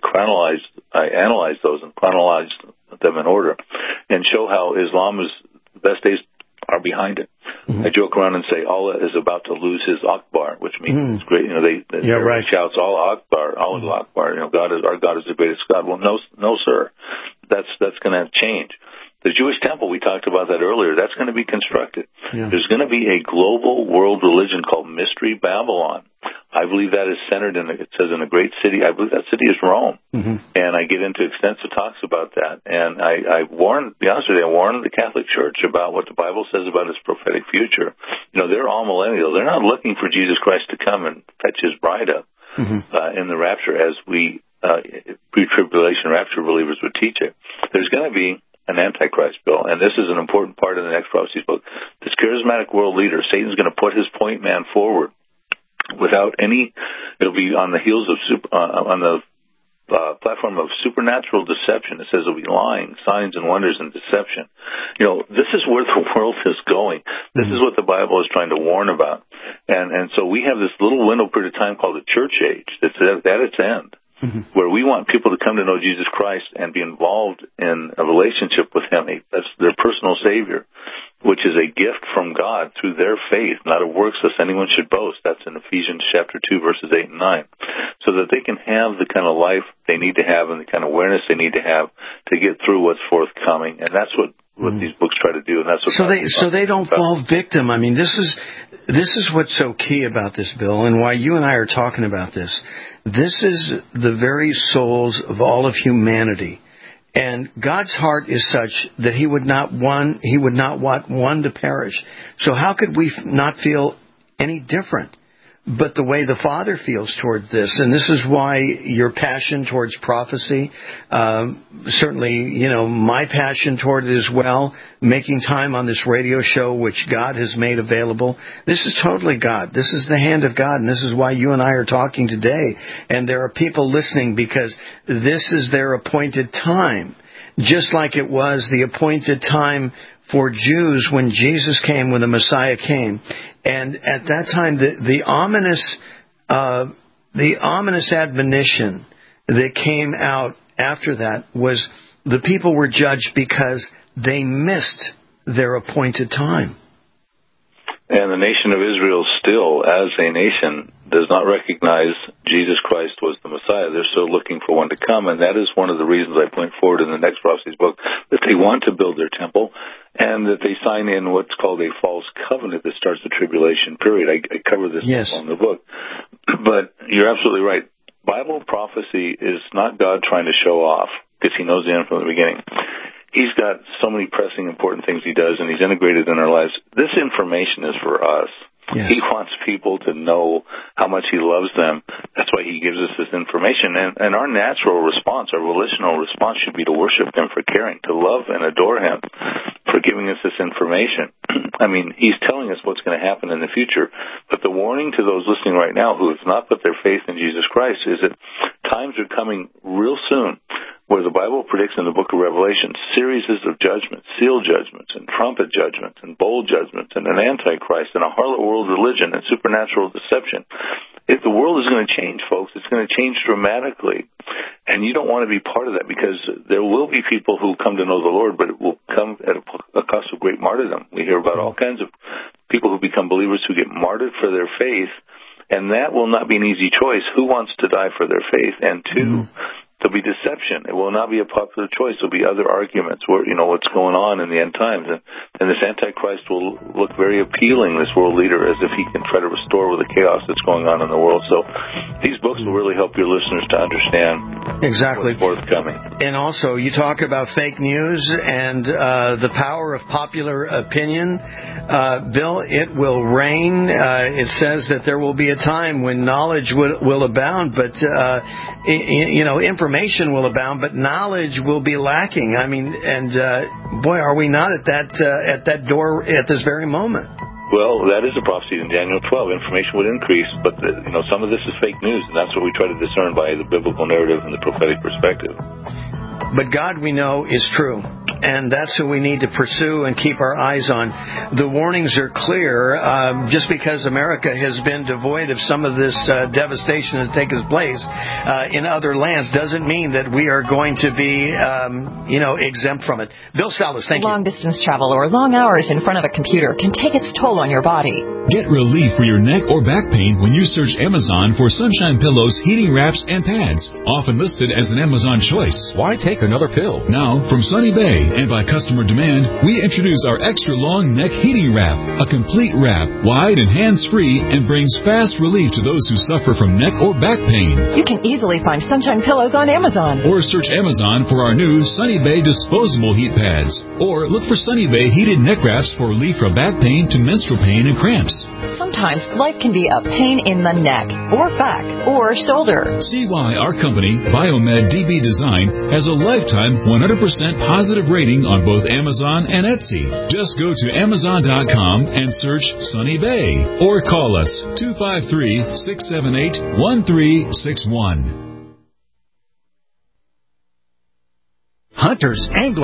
analyzed those and chronologized them in order and show how Islam is the best days are behind it. I joke around and say Allah is about to lose his Akbar, which means it's great. Everybody shouts Allah Akbar, Allah Akbar. Our God is the greatest God. Well, no, sir. That's going to change. The Jewish temple, we talked about that earlier, that's going to be constructed. There's going to be a global world religion called Mystery Babylon. I believe that is centered in, it says, in a great city. I believe that city is Rome. And I get into extensive talks about that. And I warn, to be honest with you, I warn the Catholic Church about what the Bible says about its prophetic future. They're all millennials. They're not looking for Jesus Christ to come and fetch his bride up in the rapture as we pre-tribulation rapture believers would teach it. There's going to be an Antichrist, Bill, and this is an important part of the Next Prophecies book. This charismatic world leader, Satan's going to put his point man forward without any. It'll be on the heels of on the platform of supernatural deception. It says there'll be lying, signs and wonders and deception. This is where the world is going. This is what the Bible is trying to warn about. And so we have this little window period of time called the church age that's at its end, where we want people to come to know Jesus Christ and be involved in a relationship with Him. That's their personal Savior, which is a gift from God through their faith, not of works, lest anyone should boast. That's in Ephesians chapter 2, verses 8 and 9. So that they can have the kind of life they need to have and the kind of awareness they need to have to get through what's forthcoming. And that's what these books try to do. And that's what so they don't fall victim. I mean, this is what's so key about this, Bill, and why you and I are talking about this. This is the very souls of all of humanity. And God's heart is such that He would not want one to perish. So how could we not feel any different? But the way the Father feels toward this, and this is why your passion towards prophecy, certainly, my passion toward it as well, making time on this radio show, which God has made available. This is totally God. This is the hand of God, and this is why you and I are talking today. And there are people listening because this is their appointed time, just like it was the appointed time for Jews when Jesus came, when the Messiah came. And at that time, the ominous admonition that came out after that was the people were judged because they missed their appointed time. And the nation of Israel still, as a nation, does not recognize Jesus Christ was the Messiah. They're still looking for one to come, and that is one of the reasons I point forward in the next prophecies book, that they want to build their temple, and that they sign in what's called a false covenant that starts the tribulation period. I cover this in the book. But you're absolutely right. Bible prophecy is not God trying to show off, because He knows the end from the beginning. He's got so many pressing, important things He does, and He's integrated in our lives. This information is for us. Yes. He wants people to know how much He loves them. That's why He gives us this information. And our natural response, our volitional response should be to worship Him for caring, to love and adore Him for giving us this information. I mean, He's telling us what's going to happen in the future. But the warning to those listening right now who have not put their faith in Jesus Christ is that times are coming real soon where the Bible predicts in the book of Revelation series of judgments, seal judgments, and trumpet judgments, and bowl judgments, and an antichrist, and a harlot world religion, and supernatural deception. If the world is going to change, folks, it's going to change dramatically. And you don't want to be part of that, because there will be people who come to know the Lord, but it will come at a cost of great martyrdom. We hear about all kinds of people who become believers who get martyred for their faith, and that will not be an easy choice. Who wants to die for their faith? And two, there'll be deception. It will not be a popular choice. There'll be other arguments where, what's going on in the end times. And this Antichrist will look very appealing, this world leader, as if he can try to restore the chaos that's going on in the world. So these books will really help your listeners to understand exactly what's forthcoming. And also, you talk about fake news and the power of popular opinion. Bill, it will rain. It says that there will be a time when knowledge will abound, but, information will abound, but knowledge will be lacking. I mean, and boy, are we not at that door at this very moment? Well, that is a prophecy in Daniel 12. Information would increase, but some of this is fake news, and that's what we try to discern by the biblical narrative and the prophetic perspective. But God, we know, is true. And that's who we need to pursue and keep our eyes on. The warnings are clear. Just because America has been devoid of some of this devastation that's taken place in other lands doesn't mean that we are going to be, exempt from it. Bill Salus, thank you. Long-distance travel or long hours in front of a computer can take its toll on your body. Get relief for your neck or back pain when you search Amazon for Sunshine Pillows, heating wraps, and pads, often listed as an Amazon choice. Why take another pill? Now, from Sunny Bay, and by customer demand, we introduce our extra-long neck heating wrap, a complete wrap, wide and hands-free, and brings fast relief to those who suffer from neck or back pain. You can easily find Sunshine Pillows on Amazon. Or search Amazon for our new Sunny Bay disposable heat pads. Or look for Sunny Bay heated neck wraps for relief from back pain to menstrual pain and cramps. Sometimes life can be a pain in the neck, or back, or shoulder. See why our company, Biomed DB Design, has a lifetime 100% positive rating on both Amazon and Etsy. Just go to Amazon.com and search Sunny Bay, or call us 253-678-1361. hunters, anglers,